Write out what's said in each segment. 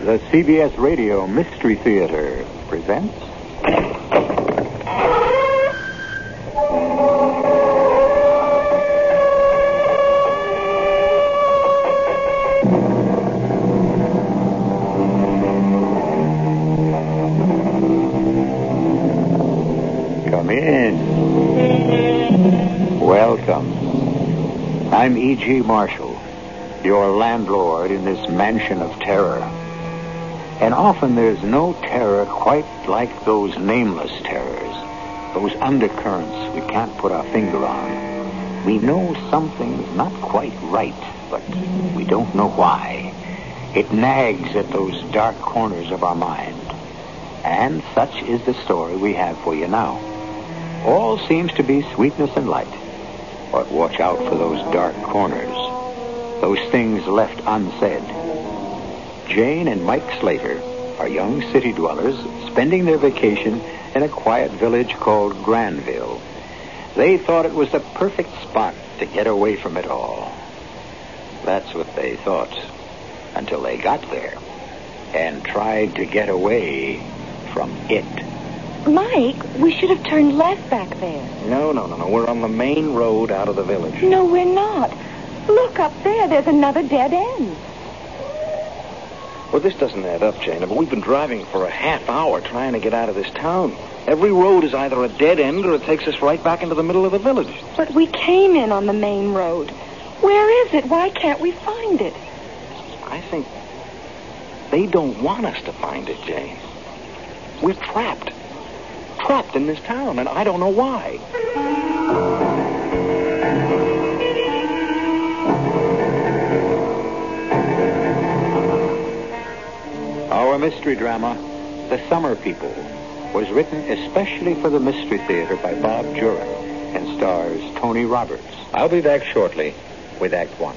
The CBS Radio Mystery Theater presents... Come in. Welcome. I'm E.G. Marshall, your landlord in this mansion of terror. And often there's no terror quite like those nameless terrors, those undercurrents we can't put our finger on. We know something's not quite right, but we don't know why. It nags at those dark corners of our mind. And such is the story we have for you now. All seems to be sweetness and light. But watch out for those dark corners, those things left unsaid. Jane and Mike Slater are young city dwellers spending their vacation in a quiet village called Granville. They thought it was the perfect spot to get away from it all. That's what they thought until they got there and tried to get away from it. Mike, we should have turned left back there. No. We're on the main road out of the village. No, we're not. Look up there. There's another dead end. Well, this doesn't add up, Jane, but we've been driving for a half hour trying to get out of this town. Every road is either a dead end or it takes us right back into the middle of the village. But we came in on the main road. Where is it? Why can't we find it? I think they don't want us to find it, Jane. We're trapped. Trapped in this town, and I don't know why. Our mystery drama, The Summer People, was written especially for the Mystery Theater by Bob Jurek and stars Tony Roberts. I'll be back shortly with Act One.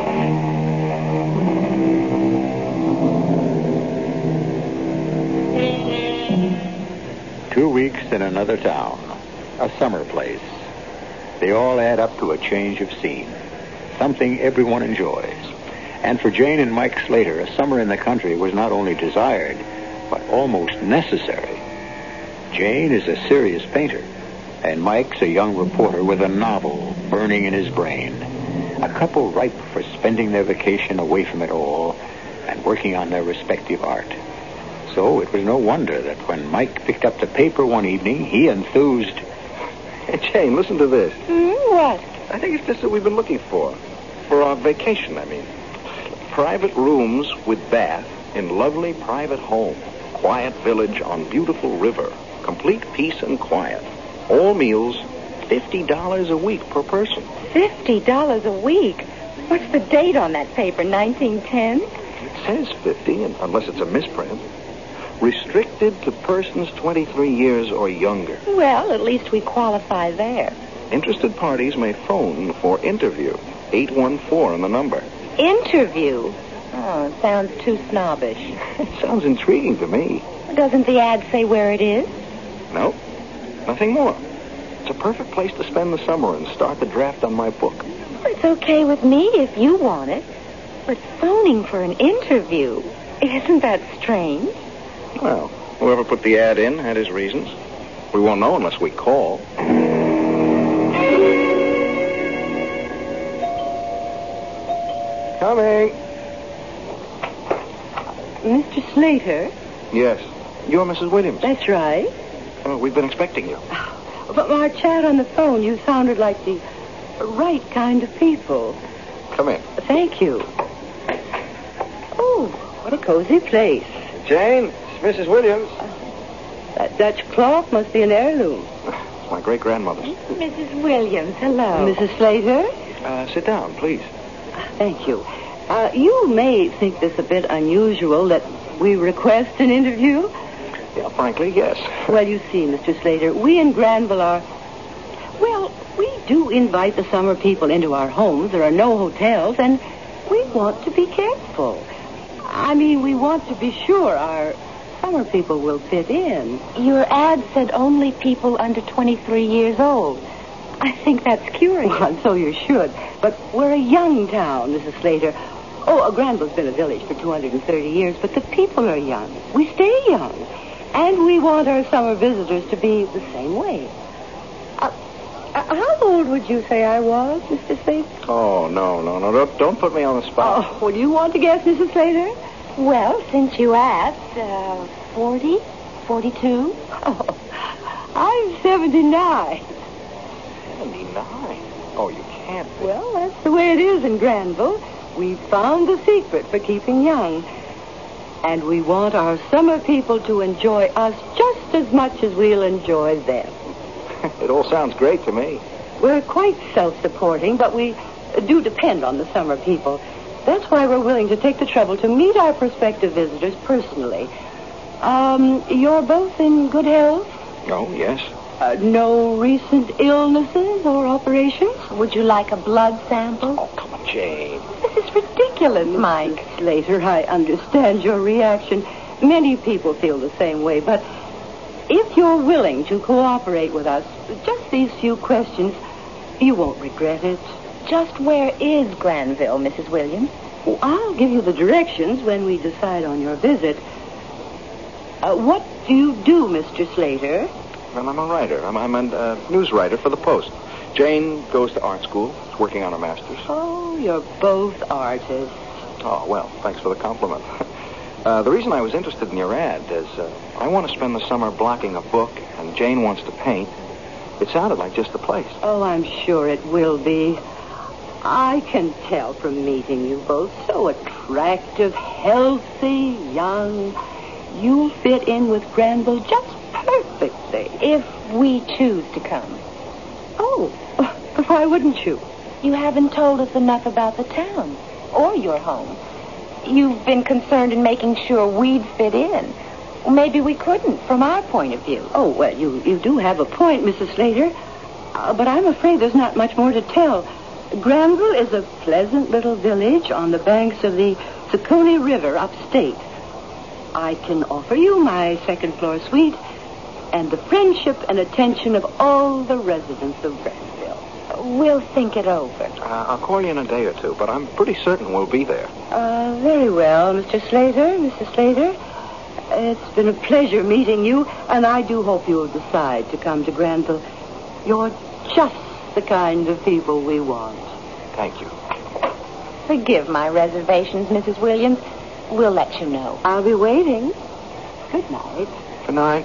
2 weeks in another town, a summer place. They all add up to a change of scene, something everyone enjoys. And for Jane and Mike Slater, a summer in the country was not only desired, but almost necessary. Jane is a serious painter, and Mike's a young reporter with a novel burning in his brain. A couple ripe for spending their vacation away from it all and working on their respective art. So it was no wonder that when Mike picked up the paper one evening, he enthused. Hey, Jane, listen to this. What? I think it's just what we've been looking for. For our vacation, I mean. Private rooms with bath in lovely private home. Quiet village on beautiful river. Complete peace and quiet. All meals, $50 a week per person. $50 a week? What's the date on that paper, 1910? It says 50, unless it's a misprint. Restricted to persons 23 years or younger. Well, at least we qualify there. Interested parties may phone for interview. 814 on the number. Interview? Oh, sounds too snobbish. It sounds intriguing to me. Doesn't the ad say where it is? No, nothing more. It's a perfect place to spend the summer and start the draft on my book. It's okay with me if you want it. But phoning for an interview, isn't that strange? Well, whoever put the ad in had his reasons. We won't know unless we call. Coming. Mr. Slater? Yes. You're Mrs. Williams. That's right. Oh, we've been expecting you. But our chat on the phone, you sounded like the right kind of people. Come in. Thank you. Oh, what a cozy place. Jane, it's Mrs. Williams. That Dutch clock must be an heirloom. It's my great-grandmother's. Mrs. Williams, hello. Mrs. Slater? Sit down, please. Thank you. You may think this a bit unusual that we request an interview. Yeah, frankly, yes. Well, you see, Mr. Slater, we in Granville are... Well, we do invite the summer people into our homes. There are no hotels, and we want to be careful. I mean, we want to be sure our summer people will fit in. Your ad said only people under 23 years old. I think that's curious. Well, so you should. But we're a young town, Mrs. Slater. Oh, Granville's been a village for 230 years, but the people are young. We stay young. And we want our summer visitors to be the same way. How old would you say I was, Mr. Slater? Oh, no. Don't put me on the spot. Oh, well, do you want to guess, Mrs. Slater? Well, since you asked, 40, 42. Oh, I'm 79. 79? Oh, you can't be. Well, that's the way it is in Granville. We've found the secret for keeping young. And we want our summer people to enjoy us just as much as we'll enjoy them. It all sounds great to me. We're quite self-supporting, but we do depend on the summer people. That's why we're willing to take the trouble to meet our prospective visitors personally. You're both in good health? Oh, yes. No recent illnesses or operations? Would you like a blood sample? Oh, come on, Jane. This is ridiculous, Mike. Slater, I understand your reaction. Many people feel the same way, but if you're willing to cooperate with us, just these few questions, you won't regret it. Just where is Granville, Mrs. Williams? Oh, I'll give you the directions when we decide on your visit. What do you do, Mr. Slater? Well, I'm a writer. I'm a news writer for the Post. Jane goes to art school. She's working on her master's. Oh, you're both artists. Oh, well, thanks for the compliment. The reason I was interested in your ad is I want to spend the summer blocking a book, and Jane wants to paint. It sounded like just the place. Oh, I'm sure it will be. I can tell from meeting you both. So attractive, healthy, young. You fit in with Granville just perfectly. If we choose to come. Oh, why wouldn't you? You haven't told us enough about the town or your home. You've been concerned in making sure we'd fit in. Maybe we couldn't, from our point of view. Oh, well, you do have a point, Mrs. Slater. But I'm afraid there's not much more to tell. Granville is a pleasant little village on the banks of the Saconee River upstate. I can offer you my second-floor suite and the friendship and attention of all the residents of Granville. We'll think it over. I'll call you in a day or two, but I'm pretty certain we'll be there. Very well, Mr. Slater, Mrs. Slater. It's been a pleasure meeting you, and I do hope you'll decide to come to Granville. You're just the kind of people we want. Thank you. Forgive my reservations, Mrs. Williams. We'll let you know. I'll be waiting. Good night. Good night.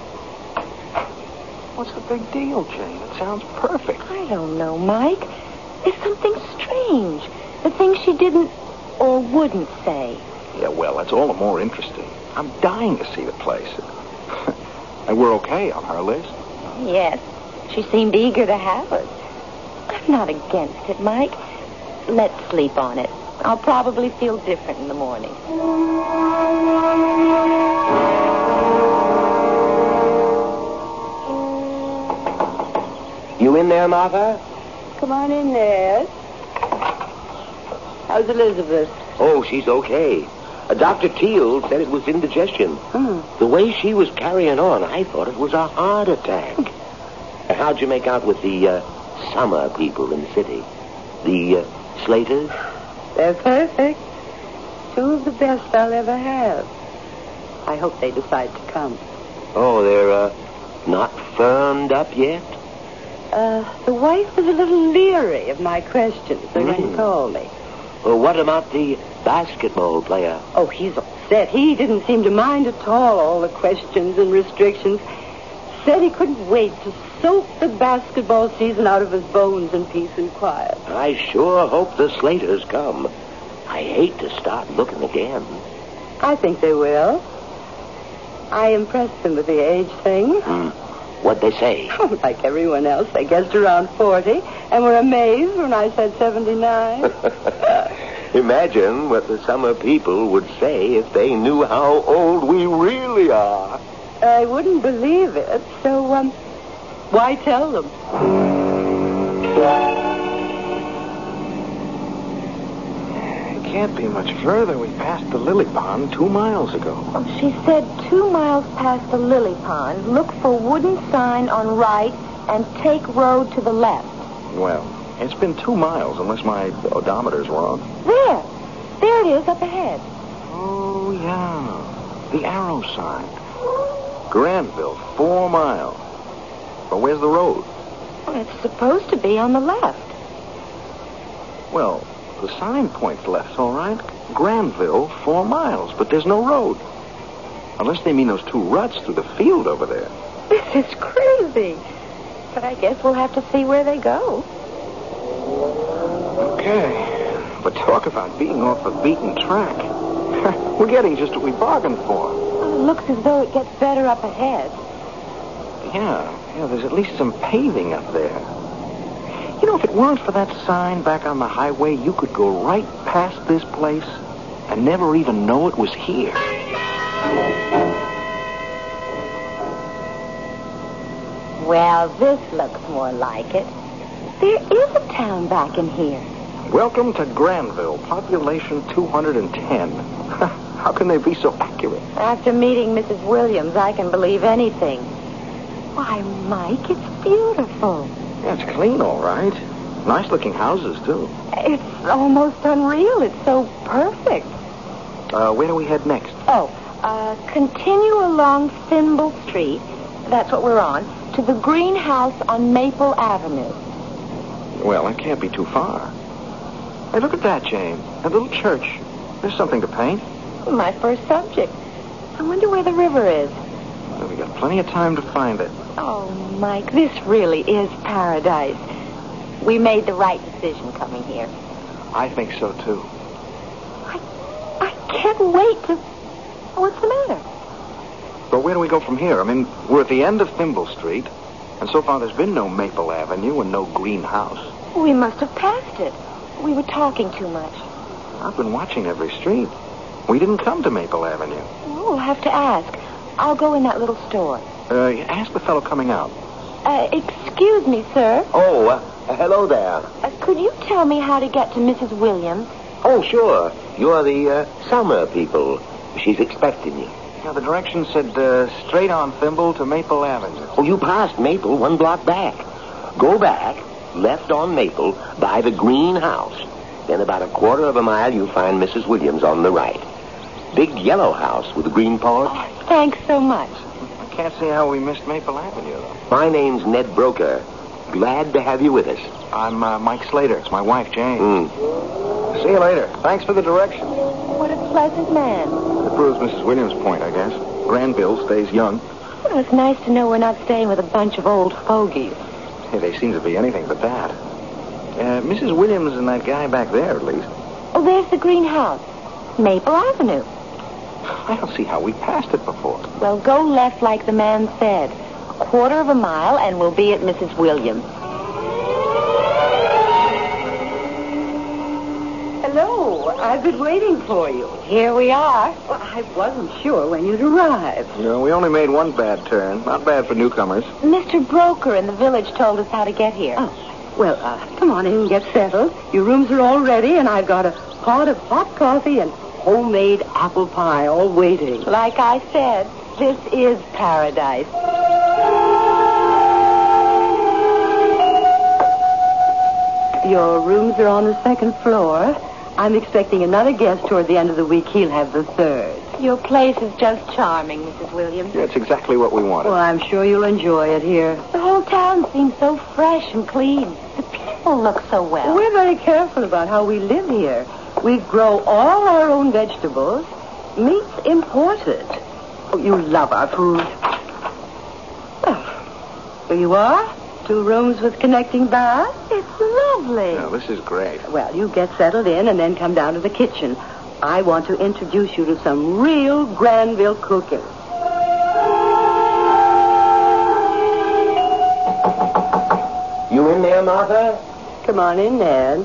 What's the big deal, Jane? It sounds perfect. I don't know, Mike. There's something strange. The things she didn't or wouldn't say. Yeah, well, that's all the more interesting. I'm dying to see the place. And we're okay on her list. Yes. She seemed eager to have us. I'm not against it, Mike. Let's sleep on it. I'll probably feel different in the morning. You in there, Martha? Come on in there. How's Elizabeth? Oh, she's okay. Dr. Teal said it was indigestion. The way she was carrying on, I thought it was a heart attack. How'd you make out with the summer people in the city? The Slaters? They're perfect. Two of the best I'll ever have. I hope they decide to come. Oh, they're not firmed up yet? The wife was a little leery of my questions. They didn't call me. Well, what about the basketball player? Oh, he's upset. He didn't seem to mind at all the questions and restrictions. Said he couldn't wait to soak the basketball season out of his bones in peace and quiet. I sure hope the Slaters come. I hate to start looking again. I think they will. I impressed them with the age thing. What'd they say? Like everyone else, they guessed around 40 and were amazed when I said 79. Imagine what the summer people would say if they knew how old we really are. I wouldn't believe it, so, why tell them? It can't be much further. We passed the lily pond 2 miles ago. Oh, she said 2 miles past the lily pond, look for wooden sign on right and take road to the left. Well, it's been 2 miles, unless my odometer's wrong. There. There it is, up ahead. Oh, yeah. The arrow sign. Granville, 4 miles. But where's the road? Well, it's supposed to be on the left. Well, the sign points left, all right. Granville, 4 miles, but there's no road. Unless they mean those 2 ruts through the field over there. This is crazy. But I guess we'll have to see where they go. Okay. But talk about being off the beaten track. We're getting just what we bargained for. Well, it looks as though it gets better up ahead. Yeah, there's at least some paving up there. You know, if it weren't for that sign back on the highway, you could go right past this place and never even know it was here. Well, this looks more like it. There is a town back in here. Welcome to Granville, population 210. How can they be so accurate? After meeting Mrs. Williams, I can believe anything. Why, Mike, it's beautiful. Yeah, it's clean, all right. Nice-looking houses, too. It's almost unreal. It's so perfect. Where do we head next? Continue along Thimble Street. That's what we're on. To the greenhouse on Maple Avenue. Well, that can't be too far. Hey, look at that, Jane. A little church. There's something to paint. My first subject. I wonder where the river is. Well, we got plenty of time to find it. Oh, Mike, this really is paradise. We made the right decision coming here. I think so, too. I can't wait to... What's the matter? But where do we go from here? I mean, we're at the end of Thimble Street, and so far there's been no Maple Avenue and no greenhouse. We must have passed it. We were talking too much. I've been watching every street. We didn't come to Maple Avenue. We'll have to ask. I'll go in that little store. Ask the fellow coming out. Excuse me, sir. Oh, hello there. Could you tell me how to get to Mrs. Williams? Oh, sure. You're the Summer people. She's expecting you. Yeah, the directions said straight on Thimble to Maple Avenue. Oh, you passed Maple 1 block back. Go back, left on Maple, by the greenhouse. Then about 1/4 mile, you'll find Mrs. Williams on the right. Big yellow house with a green porch. Oh, thanks so much. I can't see how we missed Maple Avenue, though. My name's Ned Broker. Glad to have you with us. I'm Mike Slater. It's my wife, Jane. See you later. Thanks for the directions. What a pleasant man. That proves Mrs. Williams' point, I guess. Granville stays young. Well, it's nice to know we're not staying with a bunch of old fogies. Hey, they seem to be anything but that. Mrs. Williams and that guy back there, at least. Oh, there's the greenhouse. Maple Avenue. I don't see how we passed it before. Well, go left like the man said. 1/4 mile, and we'll be at Mrs. Williams. Hello. I've been waiting for you. Here we are. Well, I wasn't sure when you'd arrive. No, we only made one bad turn. Not bad for newcomers. Mr. Broker in the village told us how to get here. Oh, well, come on in and get settled. Your rooms are all ready, and I've got a pot of hot coffee and homemade apple pie all waiting. Like I said, this is paradise. Your rooms are on the 2nd floor. I'm expecting another guest toward the end of the week. He'll have the 3rd. Your place is just charming, Mrs. Williams. Yeah, it's exactly what we wanted. Well, I'm sure you'll enjoy it here. The whole town seems so fresh and clean. The people look so well. We're very careful about how we live here. We grow all our own vegetables. Meat's imported. Oh, you love our food. Oh, here you are. 2 rooms with connecting baths. It's lovely. Yeah, this is great. Well, you get settled in and then come down to the kitchen. I want to introduce you to some real Granville cooking. You in there, Martha? Come on in, Ned.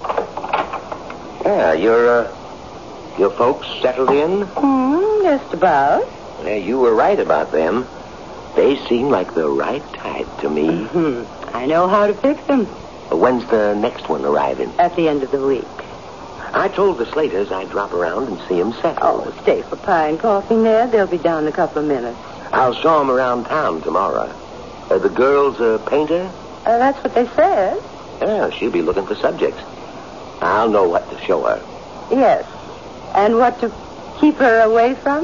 Yeah, your folks settled in? Just about. Yeah, you were right about them. They seem like the right type to me. I know how to fix them. When's the next one arriving? At the end of the week. I told the Slaters I'd drop around and see them settled. Oh, stay for pie and coffee, Ned. They'll be down in a couple of minutes. I'll show them around town tomorrow. The girl's a painter? That's what they said. Yeah, she'll be looking for subjects. I'll know what to show her. Yes, And what to keep her away from?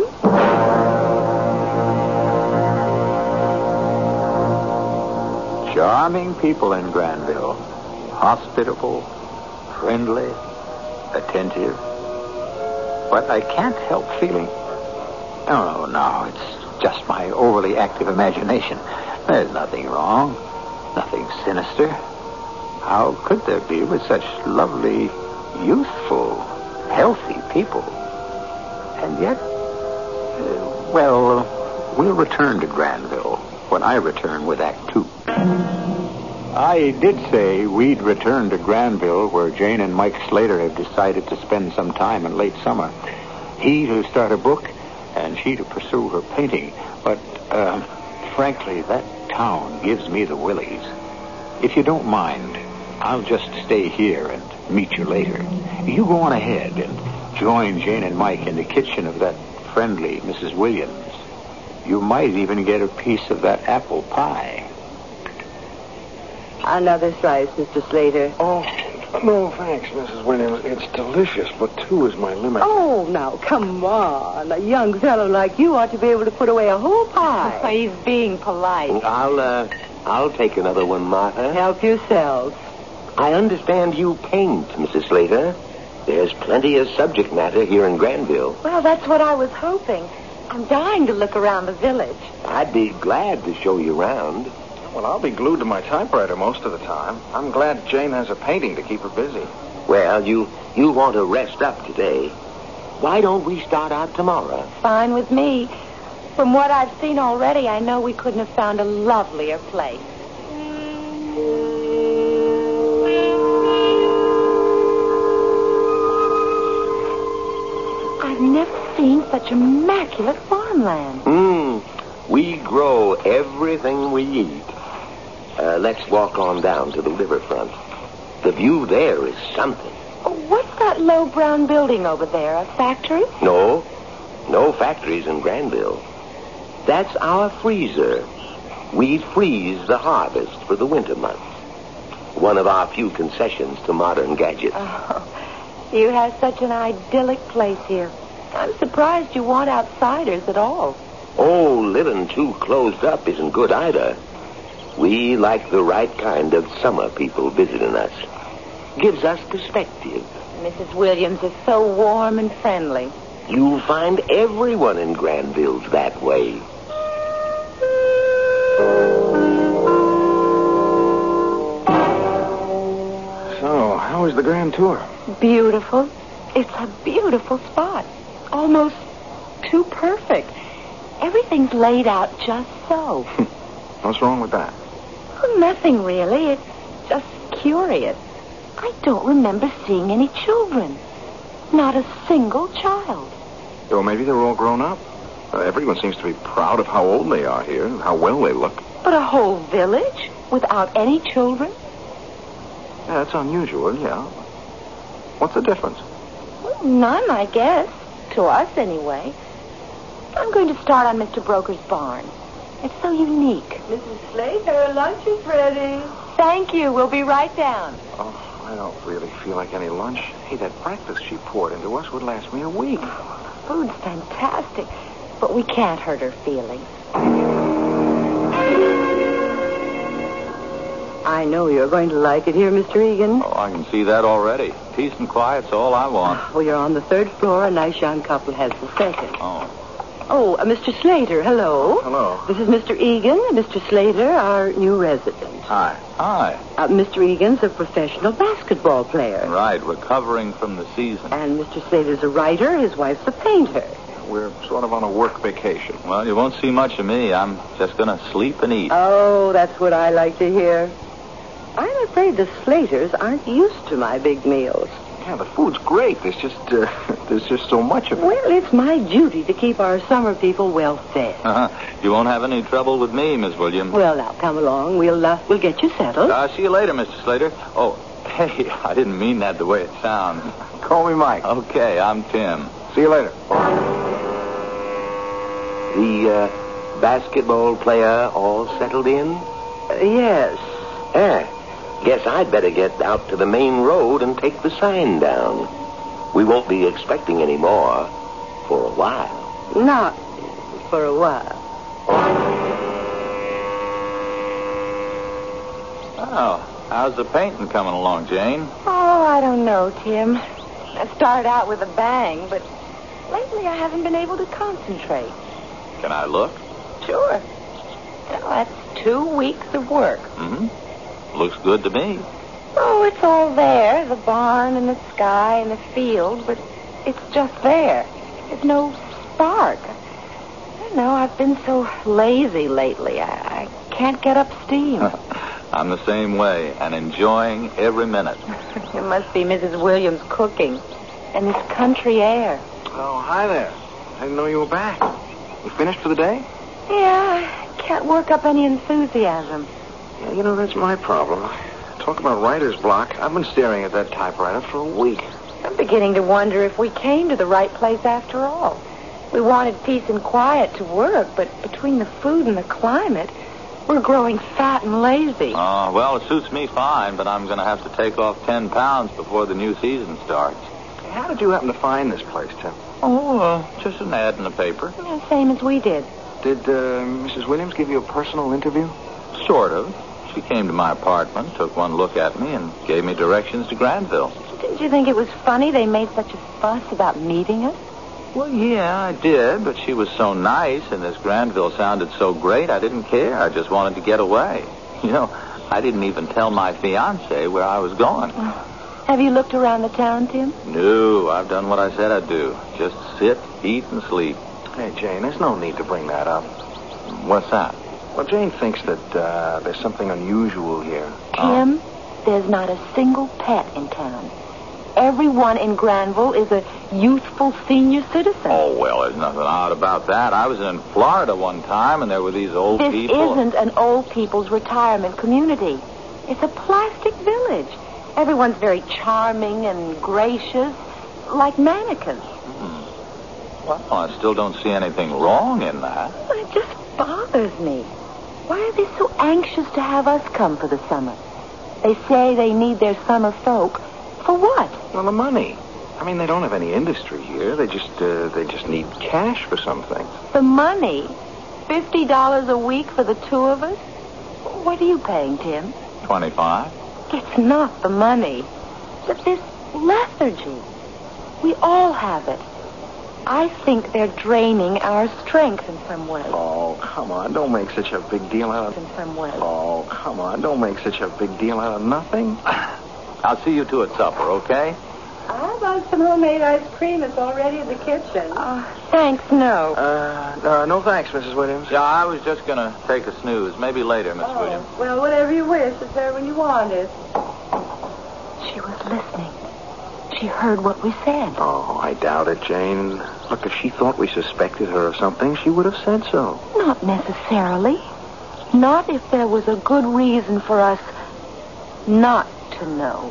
Charming people in Granville. Hospitable, friendly, attentive. But I can't help feeling... Oh, no, it's just my overly active imagination. There's nothing wrong. Nothing sinister. How could there be with such lovely, youthful, healthy people? And yet... we'll return to Granville when I return with Act Two. I did say we'd return to Granville, where Jane and Mike Slater have decided to spend some time in late summer. He to start a book, and she to pursue her painting. But, frankly, that town gives me the willies. If you don't mind, I'll just stay here and meet you later. You go on ahead and join Jane and Mike in the kitchen of that friendly Mrs. Williams. You might even get a piece of that apple pie. Another slice, Mr. Slater. Oh, no, thanks, Mrs. Williams. It's delicious, but 2 is my limit. Oh, now, come on. A young fellow like you ought to be able to put away a whole pie. He's being polite. I'll take another one, Martha. Help yourselves. I understand you paint, Mrs. Slater. There's plenty of subject matter here in Granville. Well, that's what I was hoping. I'm dying to look around the village. I'd be glad to show you around. Well, I'll be glued to my typewriter most of the time. I'm glad Jane has a painting to keep her busy. Well, you want to rest up today. Why don't we start out tomorrow? Fine with me. From what I've seen already, I know we couldn't have found a lovelier place. I've never seen such immaculate farmland. We grow everything we eat. Let's walk on down to the riverfront. The view there is something. What's that low brown building over there? A factory? No factories in Granville. That's our freezer. We freeze the harvest for the winter months. One of our few concessions to modern gadgets. Oh, you have such an idyllic place here. I'm surprised you want outsiders at all. Oh, living too closed up isn't good either. We like the right kind of summer people visiting us. Gives us perspective. Mrs. Williams is so warm and friendly. You'll find everyone in Granville's that way. So, how was the grand tour? Beautiful. It's a beautiful spot. Almost too perfect. Everything's laid out just so. What's wrong with that? Well, nothing really. It's just curious. I don't remember seeing any children. Not a single child. Well, maybe they're all grown up. Everyone seems to be proud of how old they are here and how well they look. But a whole village without any children? Yeah, that's unusual, yeah. What's the difference? Well, none, I guess. To us, anyway. I'm going to start on Mr. Broker's barn. It's so unique. Mrs. Slater, lunch is ready. Thank you. We'll be right down. Oh, I don't really feel like any lunch. Hey, that breakfast she poured into us would last me a week. Food's fantastic, but we can't hurt her feelings. I know you're going to like it here, Mr. Egan. Oh, I can see that already. Peace and quiet's all I want. Well, you're on the 3rd floor. A nice young couple has the 2nd. Oh, Mr. Slater, hello. Hello. This is Mr. Egan, Mr. Slater, our new resident. Hi. hi. Mr. Egan's a professional basketball player. Right, recovering from the season. And Mr. Slater's a writer. His wife's a painter. We're sort of on a work vacation. Well, you won't see much of me. I'm just going to sleep and eat. Oh, that's what I like to hear. I'm afraid the Slaters aren't used to my big meals. Yeah, the food's great. There's just so much of it. Well, it's my duty to keep our summer people well fed. You won't have any trouble with me, Miss Williams. Well, now, come along. We'll get you settled. See you later, Mr. Slater. Oh, hey, I didn't mean that the way it sounds. Call me Mike. Okay, I'm Tim. See you later. The basketball player all settled in? Yes. Guess I'd better get out to the main road and take the sign down. We won't be expecting any more for a while. Not for a while. Oh, how's the painting coming along, Jane? Oh, I don't know, Tim. I started out with a bang, but lately I haven't been able to concentrate. Can I look? Sure. Well, that's 2 weeks of work. Mm-hmm. Looks good to me. Oh, it's all there, the barn and the sky and the field, but it's just there. There's no spark. I don't know, I've been so lazy lately. I can't get up steam. I'm the same way, and enjoying every minute. It must be Mrs. Williams cooking and this country air. Oh, hi there. I didn't know you were back. You finished for the day? Yeah, I can't work up any enthusiasm. Yeah, you know, that's my problem. Talk about writer's block. I've been staring at that typewriter for a week. I'm beginning to wonder if we came to the right place after all. We wanted peace and quiet to work, but between the food and the climate, we're growing fat and lazy. Oh, well, it suits me fine, but I'm going to have to take off 10 pounds before the new season starts. How did you happen to find this place, Tim? Oh, just an ad in the paper. Yeah, same as we did. Did Mrs. Williams give you a personal interview? Sort of. She came to my apartment, took one look at me, and gave me directions to Granville. Didn't you think it was funny they made such a fuss about meeting us? Well, yeah, I did, but she was so nice, and this Granville sounded so great, I didn't care. I just wanted to get away. You know, I didn't even tell my fiancé where I was going. Have you looked around the town, Tim? No, I've done what I said I'd do. Just sit, eat, and sleep. Hey, Jane, there's no need to bring that up. What's that? Well, Jane thinks that there's something unusual here. Tim, there's not a single pet in town. Everyone in Granville is a youthful senior citizen. Oh, well, there's nothing odd about that. I was in Florida one time, and there were these old This people. isn't an old people's retirement community. It's a plastic village. Everyone's very charming and gracious, like mannequins. Well, I still don't see anything wrong in that. But it just bothers me. Why are they so anxious to have us come for the summer? They say they need their summer folk. For what? Well, the money. I mean, they don't have any industry here. They just need cash for something. The money? $50 a week for the two of us? What are you paying, Tim? 25. It's not the money. But this lethargy. We all have it. I think they're draining our strength in some way. Oh, come on. Don't make such a big deal out of... In some way. Oh, come on. Don't make such a big deal out of nothing. I'll see you two at supper, okay? How about some homemade ice cream? It's already in the kitchen. Thanks, no. No thanks, Mrs. Williams. Yeah, I was just going to take a snooze. Maybe later, Miss Williams. Well, whatever you wish. It's there when you want it. She was listening. She heard what we said. Oh, I doubt it, Jane. Look, if she thought we suspected her of something, she would have said so. Not necessarily. Not if there was a good reason for us not to know.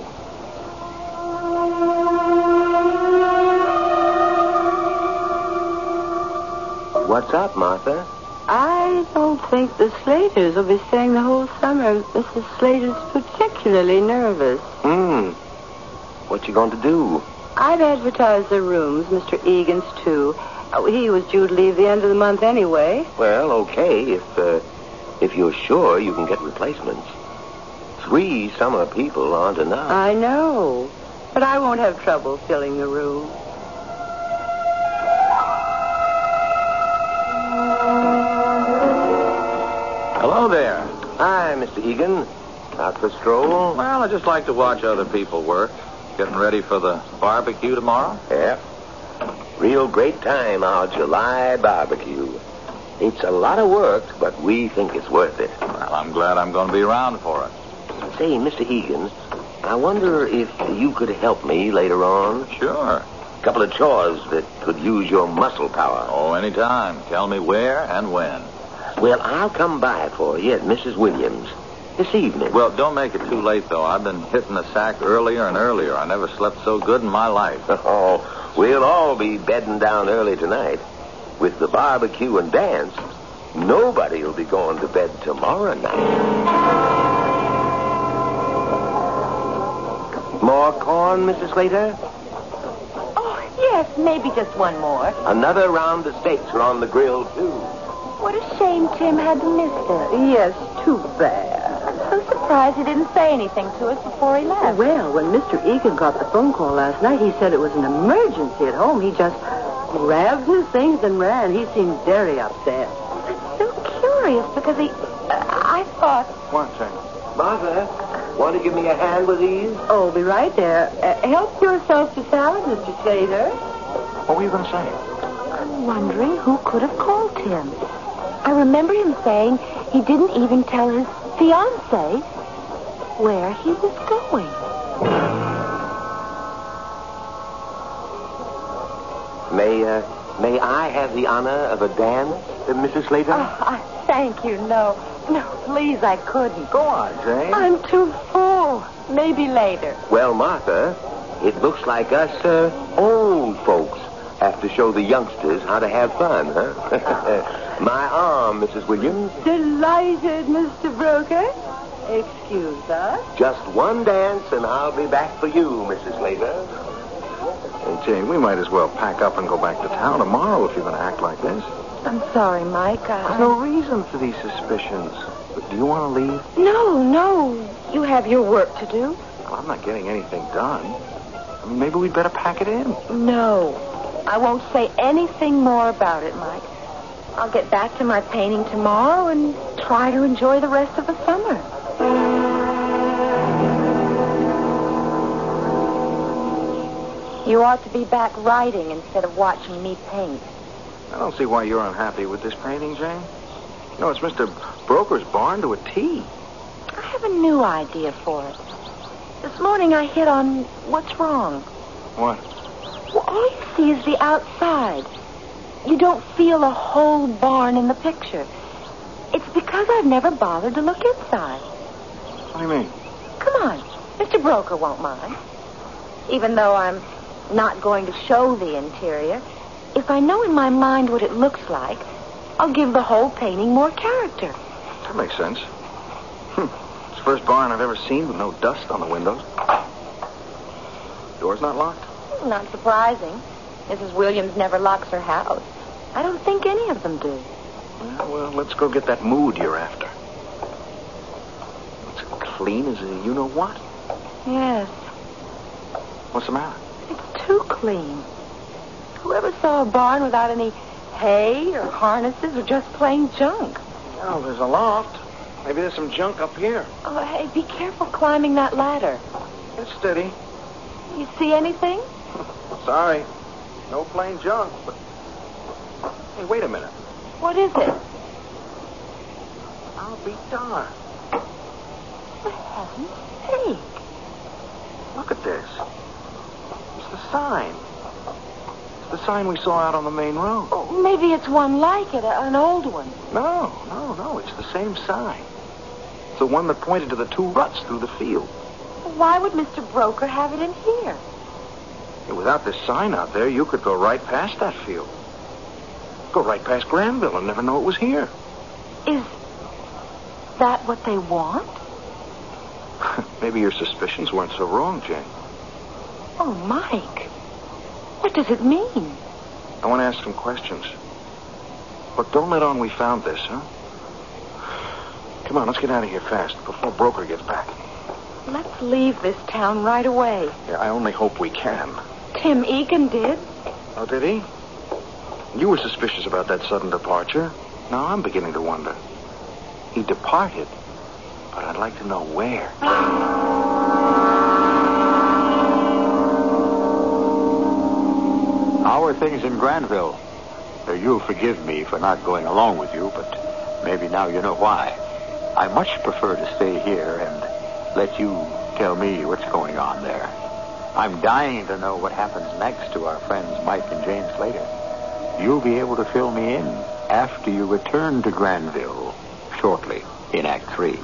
What's up, Martha? I don't think the Slaters will be staying the whole summer. Mrs. Slater's particularly nervous. What you going to do? I've advertised their rooms, Mr. Egan's too. Oh, he was due to leave the end of the month anyway. Well, okay, if you're sure you can get replacements. 3 summer people aren't enough. I know, but I won't have trouble filling the room. Hello there. Hi, Mr. Egan. Out for a stroll? Well, I just like to watch other people work. Getting ready for the barbecue tomorrow? Yeah. Real great time, our July barbecue. It's a lot of work, but we think it's worth it. Well, I'm glad I'm going to be around for it. Say, Mr. Egan, I wonder if you could help me later on. Sure. A couple of chores that could use your muscle power. Oh, anytime. Tell me where and when. Well, I'll come by for you at Mrs. Williams this evening. Well, don't make it too late, though. I've been hitting the sack earlier and earlier. I never slept so good in my life. Oh, we'll all be bedding down early tonight. With the barbecue and dance, nobody will be going to bed tomorrow night. More corn, Mrs. Slater? Yes, maybe just one more. Another round of steaks are on the grill, too. What a shame Tim had to miss it. Yes, too bad. I'm so surprised he didn't say anything to us before he left. Well, when Mr. Egan got the phone call last night, he said it was an emergency at home. He just grabbed his things and ran. He seemed very upset. I'm so curious because I thought... One second. Martha, want to give me a hand with these? Oh, be right there. Help yourself to salad, Mr. Slater. What were you going to say? I'm wondering who could have called Tim. I remember him saying he didn't even tell his fiancée where he was going. May I have the honor of a dance, Mrs. Slater? Thank you. No, please, I couldn't. Go on, Jane. I'm too full. Maybe later. Well, Martha, it looks like us old folks have to show the youngsters how to have fun, huh? My arm, Mrs. Williams. Delighted, Mr. Broker. Excuse us. Just one dance, and I'll be back for you, Mrs. Slater. Hey, Jane, we might as well pack up and go back to town tomorrow if you're going to act like this. I'm sorry, Mike. There's no reason for these suspicions. But do you want to leave? No. You have your work to do. Well, I'm not getting anything done. I mean, maybe we'd better pack it in. No. I won't say anything more about it, Mike. I'll get back to my painting tomorrow and try to enjoy the rest of the summer. You ought to be back writing instead of watching me paint. I don't see why you're unhappy with this painting, Jane. No, it's Mr. Broker's barn to a T. I have a new idea for it. This morning I hit on what's wrong. What? Well, all you see is the outside. You don't feel a whole barn in the picture. It's because I've never bothered to look inside. What do you mean? Come on. Mr. Broker won't mind. Even though I'm not going to show the interior, if I know in my mind what it looks like, I'll give the whole painting more character. That makes sense. It's the first barn I've ever seen with no dust on the windows. Door's not locked? Not surprising. Mrs. Williams never locks her house. I don't think any of them do. Well, let's go get that mood you're after. It's clean as a you-know-what. Yes. What's the matter? It's too clean. Whoever saw a barn without any hay or harnesses or just plain junk? Oh, there's a loft. Maybe there's some junk up here. Oh, hey, be careful climbing that ladder. It's steady. You see anything? Sorry. No plain junk, but... Hey, wait a minute. What is it? I'll be darned. For heaven's sake. Look at this. It's the sign. It's the sign we saw out on the main road. Oh, maybe it's one like it, an old one. No. It's the same sign. It's the one that pointed to the two ruts through the field. Why would Mr. Broker have it in here? Hey, without this sign out there, you could go right past that field. Go right past Granville and never know it was here. Is that what they want? Maybe your suspicions weren't so wrong, Jane. Oh, Mike. What does it mean? I want to ask some questions. But don't let on we found this, huh? Come on, let's get out of here fast before Broker gets back. Let's leave this town right away. Yeah, I only hope we can. Tim Egan did. Oh, did he? You were suspicious about that sudden departure. Now I'm beginning to wonder. He departed, but I'd like to know where. How are things in Granville? You'll forgive me for not going along with you, but maybe now you know why. I much prefer to stay here and let you tell me what's going on there. I'm dying to know what happens next to our friends Mike and Jane Slater. You'll be able to fill me in after you return to Granville shortly in Act 3.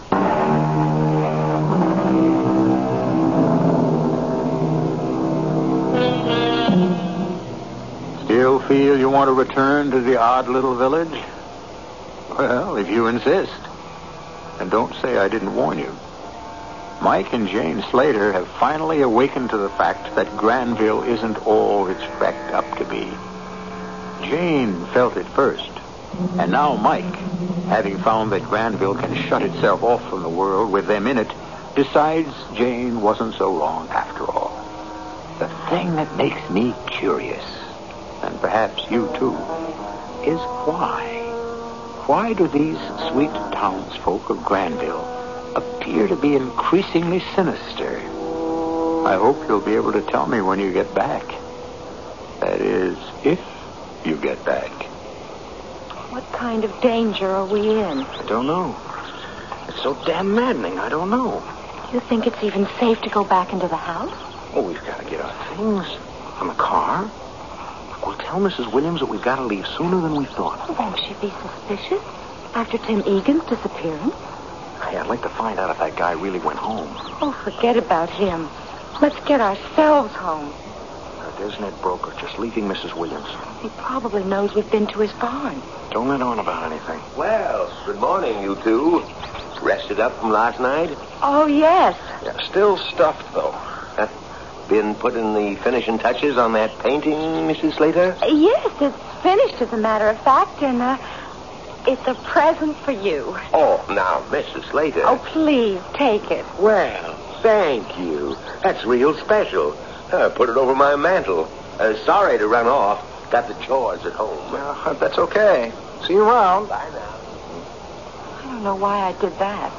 Still feel you want to return to the odd little village? Well, if you insist. And don't say I didn't warn you. Mike and Jane Slater have finally awakened to the fact that Granville isn't all it's cracked up to be. Jane felt it first, and now Mike, having found that Granville can shut itself off from the world with them in it, decides Jane wasn't so wrong after all. The thing that makes me curious, and perhaps you too, is why? Why do these sweet townsfolk of Granville appear to be increasingly sinister? I hope you'll be able to tell me when you get back. That is, if you get back. What kind of danger are we in? I don't know. It's so damn maddening. I don't know. You think it's even safe to go back into the house? Oh, we've got to get our things on the car. We'll tell Mrs. Williams that we've got to leave sooner than we thought. Won't she be suspicious after Tim Egan's disappearance? Hey, I'd like to find out if that guy really went home. Oh, forget about him. Let's get ourselves home. There's Ned Broker just leaving Mrs. Williams. He probably knows we've been to his barn. Don't let on about anything. Well, good morning, you two. Rested up from last night? Oh, yes. Yeah, still stuffed, though. Been putting the finishing touches on that painting, Mrs. Slater? Yes, it's finished, as a matter of fact, and it's a present for you. Oh, now, Mrs. Slater. Oh, please, take it. Well, thank you. That's real special. Put it over my mantle. Sorry to run off. Got the chores at home. Well, that's okay. See you around. Bye now. I don't know why I did that.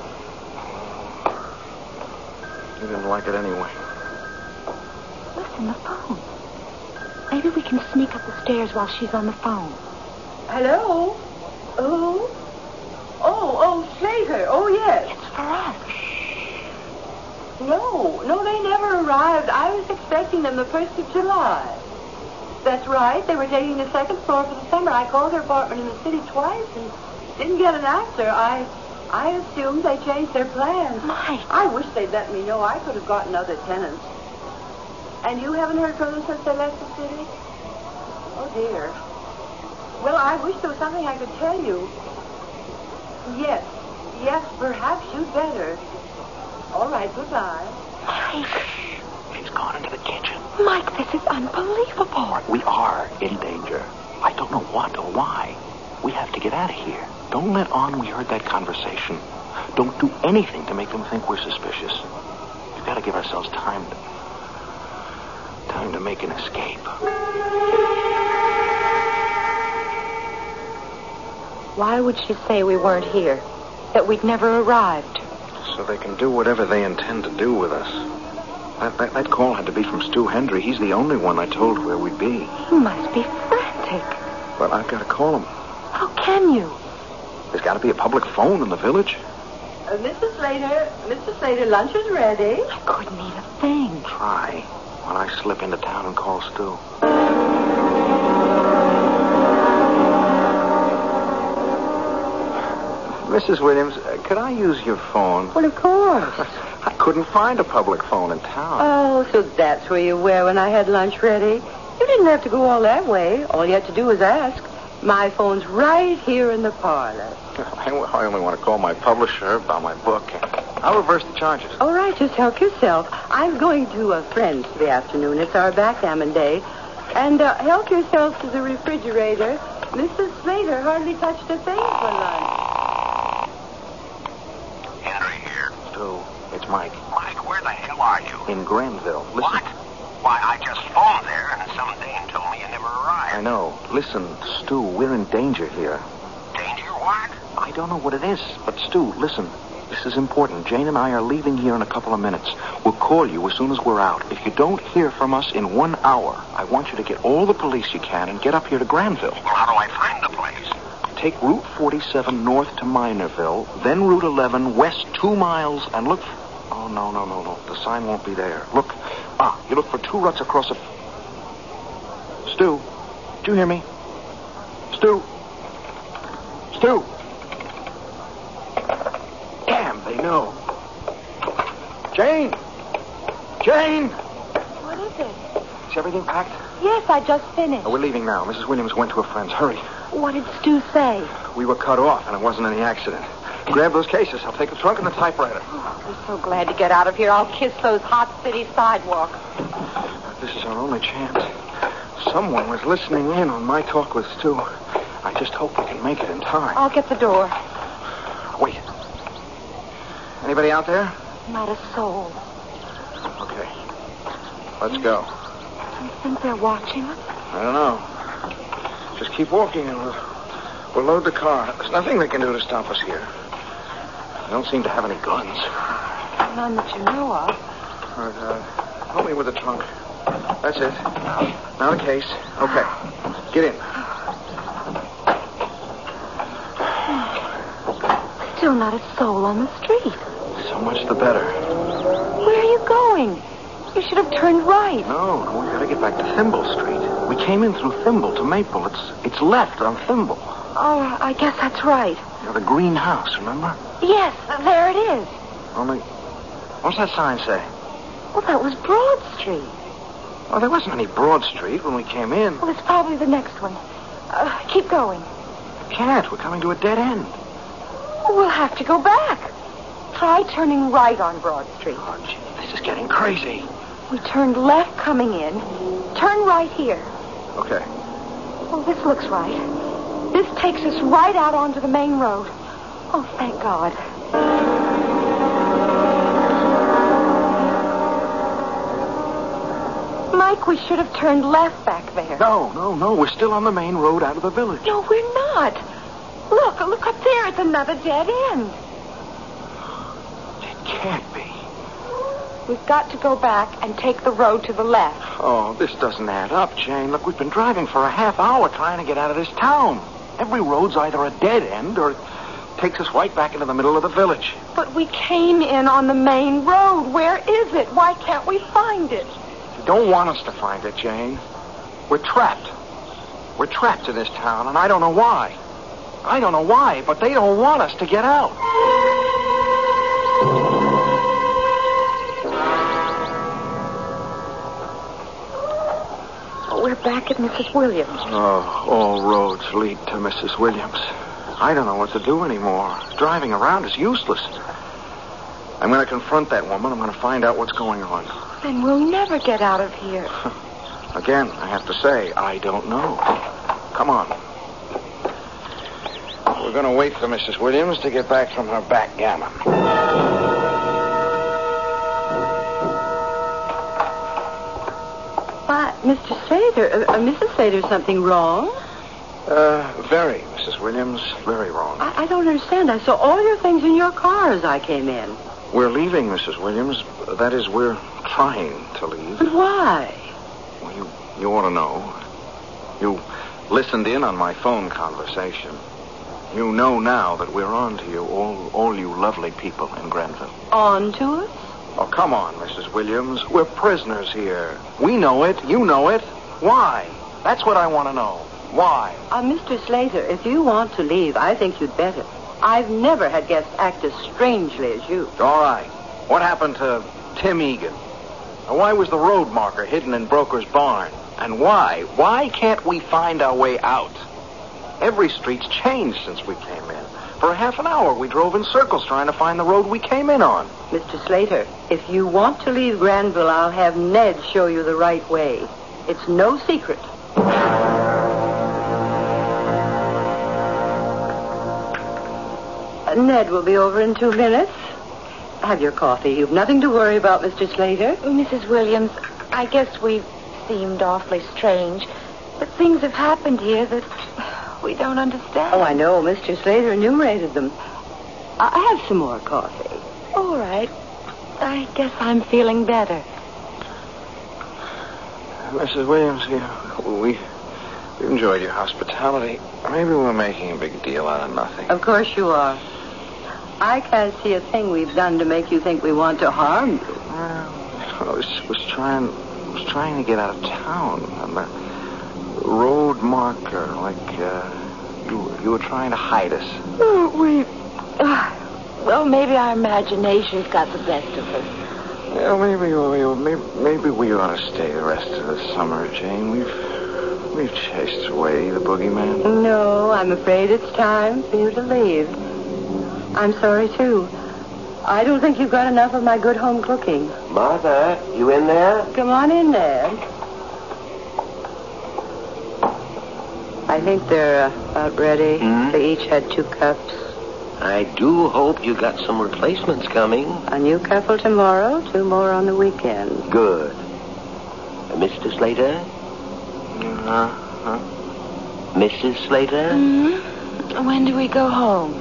You didn't like it anyway. Listen, the phone. Maybe we can sneak up the stairs while she's on the phone. Hello? Who? Oh, Slater. Oh, yes. It's for us. No, they never arrived. I was expecting them the 1st of July. That's right. They were taking the 2nd floor for the summer. I called their apartment in the city twice and didn't get an answer. I assumed they changed their plans. Mike. I wish they'd let me know. I could have gotten other tenants. And you haven't heard from them since they left the city? Oh, dear. Well, I wish there was something I could tell you. Yes, perhaps you'd better. All right, goodbye. Mike. She's gone into the kitchen. Mike, this is unbelievable. We are in danger. I don't know what or why. We have to get out of here. Don't let on we heard that conversation. Don't do anything to make them think we're suspicious. We've got to give ourselves time to make an escape. Why would she say we weren't here? That we'd never arrived? So they can do whatever they intend to do with us. That call had to be from Stu Hendry. He's the only one I told where we'd be. You must be frantic. Well, I've got to call him. How can you? There's got to be a public phone in the village. Mr. Slater, lunch is ready. I couldn't eat a thing. Try when I slip into town and call Stu. Mrs. Williams, could I use your phone? Well, of course. I couldn't find a public phone in town. Oh, so that's where you were when I had lunch ready? You didn't have to go all that way. All you had to do was ask. My phone's right here in the parlor. I only want to call my publisher about my book. I'll reverse the charges. All right, just help yourself. I'm going to a friend's for the afternoon. It's our backgammon day. And help yourself to the refrigerator. Mrs. Slater hardly touched a thing for lunch. Henry here. Stu, it's Mike. Mike, where the hell are you? In Granville. Listen. What? Why, I just phoned there, and some dame told me you never arrived. I know. Listen, Stu, we're in danger here. Danger? What? I don't know what it is, but Stu, listen. This is important. Jane and I are leaving here in a couple of minutes. We'll call you as soon as we're out. If you don't hear from us in 1 hour, I want you to get all the police you can and get up here to Granville. Well, how do I find the place? Take Route 47 north to Minorville, then Route 11 west 2 miles, and look... Oh, no. The sign won't be there. Look. You look for 2 ruts across a... Stu, did you hear me? Stu. Damn, they know. Jane! What is it? Is everything packed? Yes, I just finished. We're leaving now. Mrs. Williams went to a friend's. Hurry. What did Stu say? We were cut off, and it wasn't any accident. Grab those cases. I'll take the trunk and the typewriter. Oh, I'm so glad to get out of here. I'll kiss those hot city sidewalks. This is our only chance. Someone was listening in on my talk with Stu. I just hope we can make it in time. I'll get the door. Wait. Anybody out there? Not a soul. Okay. Let's go. Do you think they're watching us? I don't know. Just keep walking and we'll load the car. There's nothing they can do to stop us here. They don't seem to have any guns. None that you know of. All right, help me with the trunk. That's it. Now the case. Okay. Get in. Still not a soul on the street. So much the better. Where are you going? You should have turned right. No, we gotta get back to Thimble Street. We came in through Thimble to Maple. It's left on Thimble. Oh, I guess that's right. The green house, remember? Yes, there it is. Only, what's that sign say? Well, that was Broad Street. Well, there wasn't any Broad Street when we came in. Well, it's probably the next one. Keep going. Can't. We're coming to a dead end. We'll have to go back. Try turning right on Broad Street. Oh, gee, this is getting crazy. We turned left coming in. Turn right here. Okay. Oh, this looks right. This takes us right out onto the main road. Oh, thank God. Mike, we should have turned left back there. No. We're still on the main road out of the village. No, we're not. Look up there. It's another dead end. It can't be. We've got to go back and take the road to the left. Oh, this doesn't add up, Jane. Look, we've been driving for a half hour trying to get out of this town. Every road's either a dead end or it takes us right back into the middle of the village. But we came in on the main road. Where is it? Why can't we find it? You don't want us to find it, Jane. We're trapped. We're trapped in this town, and I don't know why. I don't know why, but they don't want us to get out. We're back at Mrs. Williams. Oh, all roads lead to Mrs. Williams. I don't know what to do anymore. Driving around is useless. I'm going to confront that woman. I'm going to find out what's going on. Then we'll never get out of here. Again, I have to say, I don't know. Come on. We're going to wait for Mrs. Williams to get back from her backgammon. Mr. Slater, Mrs. Slater, something wrong? Very, Mrs. Williams, very wrong. I don't understand. I saw all your things in your car as I came in. We're leaving, Mrs. Williams. That is, we're trying to leave. But why? Well, you ought to know. You listened in on my phone conversation. You know now that we're on to you, all you lovely people in Granville. On to us? Oh, come on, Mrs. Williams. We're prisoners here. We know it. You know it. Why? That's what I want to know. Why? Mr. Slater, if you want to leave, I think you'd better. I've never had guests act as strangely as you. All right. What happened to Tim Egan? And why was the road marker hidden in Broker's barn? And why? Why can't we find our way out? Every street's changed since we came in. For a half an hour, we drove in circles trying to find the road we came in on. Mr. Slater, if you want to leave Granville, I'll have Ned show you the right way. It's no secret. Ned will be over in 2 minutes. Have your coffee. You've nothing to worry about, Mr. Slater. Mrs. Williams, I guess we've seemed awfully strange. But things have happened here that we don't understand. Oh, I know. Mr. Slater enumerated them. I have some more coffee. All right. I guess I'm feeling better. Mrs. Williams, we've enjoyed your hospitality. Maybe we're making a big deal out of nothing. Of course you are. I can't see a thing we've done to make you think we want to harm you. I was trying to get out of town. And the road marker, like you were trying to hide us. Well, maybe our imaginations got the best of us. Yeah, maybe we ought to stay the rest of the summer, Jane. We've chased away the boogeyman. No, I'm afraid it's time for you to leave. I'm sorry, too. I don't think you've got enough of my good home cooking. Martha, you in there? Come on in, Ned. I think they're about ready. They each had 2 cups. I do hope you got some replacements coming. A new couple tomorrow, 2 more on the weekend. Good. Mr. Slater? Mrs. Slater? When do we go home?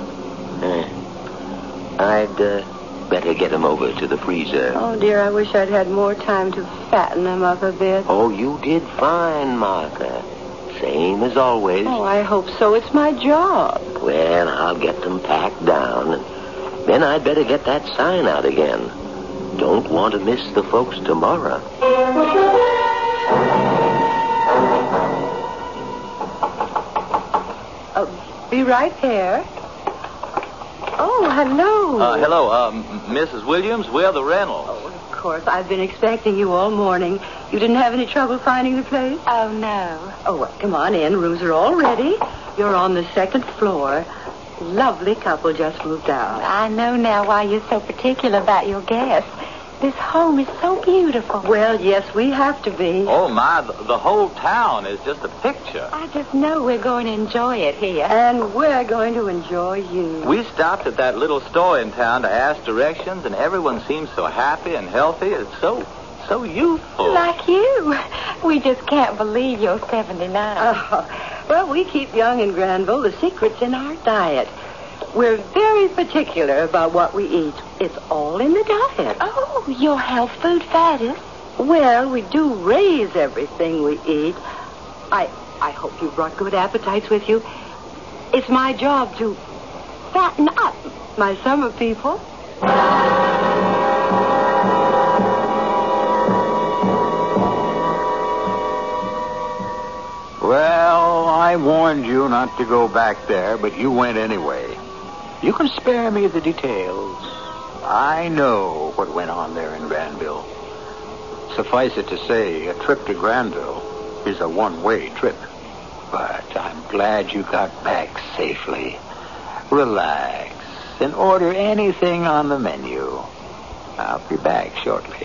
I'd better get them over to the freezer. Oh, dear, I wish I'd had more time to fatten them up a bit. Oh, you did fine, Martha. Same as always. Oh, I hope so. It's my job. Well, I'll get them packed down, and then I'd better get that sign out again. Don't want to miss the folks tomorrow. Be right there. Oh, hello. Hello, Mrs. Williams. We're the Reynolds. Oh, of course. I've been expecting you all morning. You didn't have any trouble finding the place? Oh, no. Oh, well, come on in. Rooms are all ready. You're on the 2nd floor. Lovely couple just moved out. I know now why you're so particular about your guests. This home is so beautiful. Well, yes, we have to be. Oh, my, the whole town is just a picture. I just know we're going to enjoy it here. And we're going to enjoy you. We stopped at that little store in town to ask directions, and everyone seems so happy and healthy. It's so youthful. Like you. We just can't believe you're 79. Well, we keep young in Granville. The secret's in our diet. We're very particular about what we eat. It's all in the diet. Oh, your health food fetish. Well, we do raise everything we eat. I hope you brought good appetites with you. It's my job to fatten up my summer people. Well, I warned you not to go back there, but you went anyway. You can spare me the details. I know what went on there in Granville. Suffice it to say, a trip to Granville is a one-way trip. But I'm glad you got back safely. Relax and order anything on the menu. I'll be back shortly.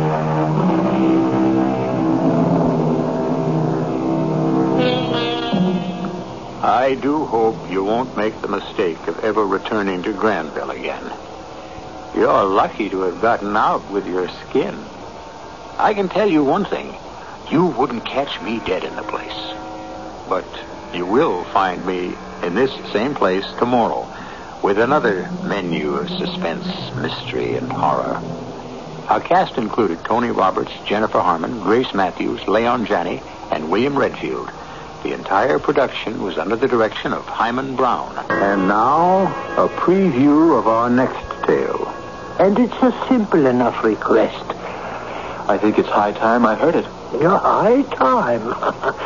I do hope you won't make the mistake of ever returning to Granville again. You're lucky to have gotten out with your skin. I can tell you one thing. You wouldn't catch me dead in the place. But you will find me in this same place tomorrow with another menu of suspense, mystery, and horror. Our cast included Tony Roberts, Jennifer Harmon, Grace Matthews, Leon Janney, and William Redfield. The entire production was under the direction of Hyman Brown. And now, a preview of our next tale. And it's a simple enough request. I think it's high time I heard it. Yeah, high time.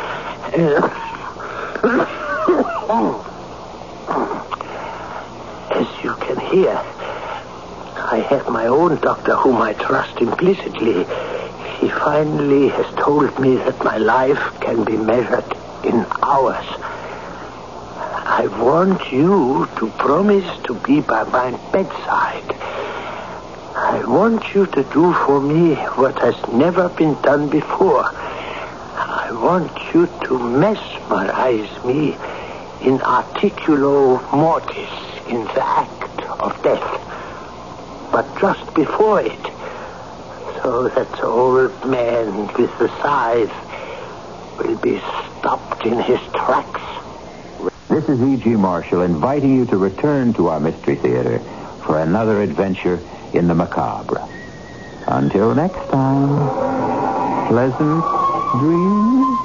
As you can hear, I have my own doctor whom I trust implicitly. He finally has told me that my life can be measured in hours. I want you to promise to be by my bedside. I want you to do for me what has never been done before. I want you to mesmerize me in articulo mortis, in the act of death. But just before it, so that the old man with the scythe will be stopped in his tracks. This is E.G. Marshall inviting you to return to our Mystery Theater for another adventure in the macabre. Until next time, pleasant dreams.